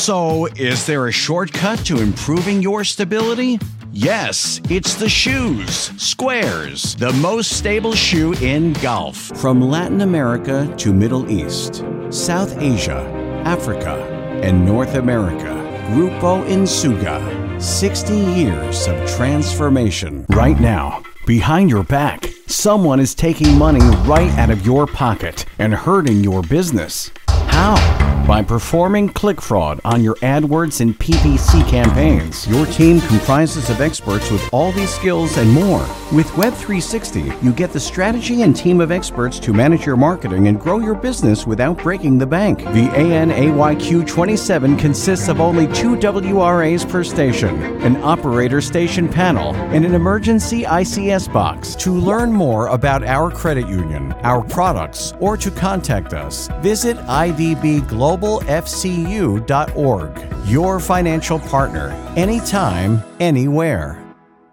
So, is there a shortcut to improving your stability? Yes, it's the shoes. Squares, the most stable shoe in golf. From Latin America to Middle East, South Asia, Africa, and North America, Grupo Insuga. 60 years of transformation. Right now, behind your back, someone is taking money right out of your pocket and hurting your business. How? By performing click fraud on your AdWords and PPC campaigns. Your team comprises of experts with all these skills and more. With Web360, you get the strategy and team of experts to manage your marketing and grow your business without breaking the bank. The ANAYQ27 consists of only 2 WRAs per station, an operator station panel, and an emergency ICS box. To learn more about our credit union, our products, or to contact us, visit idbglobalfcu.org. Your financial partner, anytime, anywhere.